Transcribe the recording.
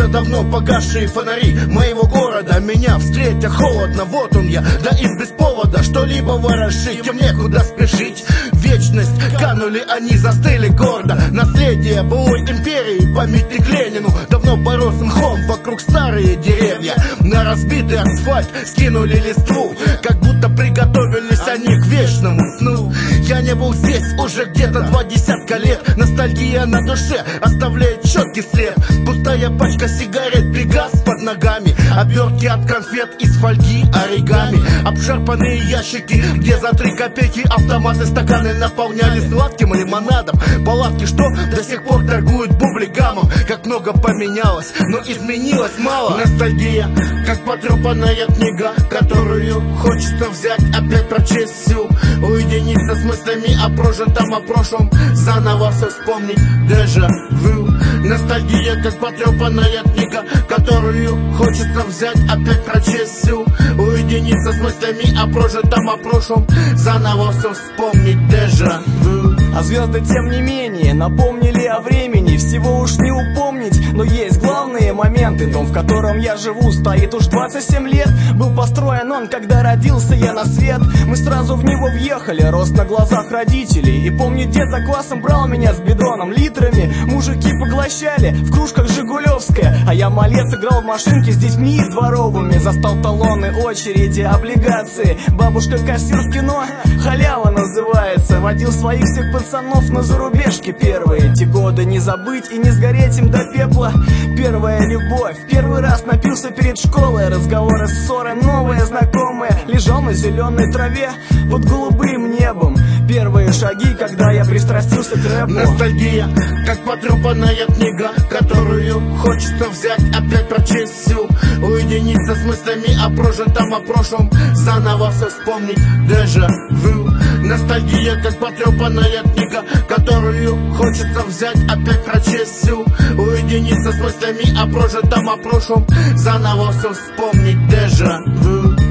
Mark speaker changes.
Speaker 1: уже давно погасшие фонари моего города меня встретя холодно, вот он я, да и без повода что-либо ворошить, им некуда спешить. Вечность канули, они застыли гордо. Наследие былой империи, памятник Ленину, давно порос мхом, вокруг старые деревья. На разбитый асфальт скинули листву, как будто приготовились они к вечному сну. Я не был здесь уже где-то 20 лет. Ностальгия на душе оставляет четкий след. Пустая пачка сигарет, Пегас под ногами, обертки от конфет из фольги, оригами, обшарпанные ящики, где за 3 копейки автоматы стаканы наполняли сладким лимонадом. Палатки, что до сих пор торгуют бублигамом. Как много поменялось, но изменилось мало. Ностальгия, как потрепанная книга, которую хочется взять, опять прочесть всю, уединиться с мыслями о прожитом, о прошлом, заново все вспомнить, дежавю. Ностальгия, как потрепанная книга, которую хочется взять, опять прочесть всю, уединиться с мыслями о прожитом, о прошлом, заново все вспомнить, дежавю.
Speaker 2: А звезды, тем не менее, напомнили о времени. Всего уж не упомнить, но есть главные моменты. Дом, в котором я живу, стоит уж 27 лет. Был построен он, когда родился я на свет. Мы сразу в него въехали, рост на глазах родителей. И помню, дед за классом брал меня с бидоном литрами. Мужики поглощали в кружках жигулевская, а я, малец, играл в машинки с детьми дворовыми. Застал талоны, очереди, облигации. Бабушка кассир в кино, халява называется. Водил своих всех пацанов на зарубежке первые. Эти годы не забыть и не сгореть им до пепла. Первая любовь, первый раз напился перед школой. Разговоры, ссоры, новые знакомые. Лежал на зеленой траве под голубым небом. Первые шаги, когда я пристрастился к рэпу.
Speaker 1: Ностальгия, как потрепанная книга, которую хочется взять, опять прочесть всю, уединиться с мыслями о прожитом, о прошлом, заново все вспомнить, дежавю. Ностальгия, как потрепанная книга, которую хочется взять, опять прочесть всю, уединиться с мыслями о прожитом, о прошлом, заново все вспомнить, дежавю.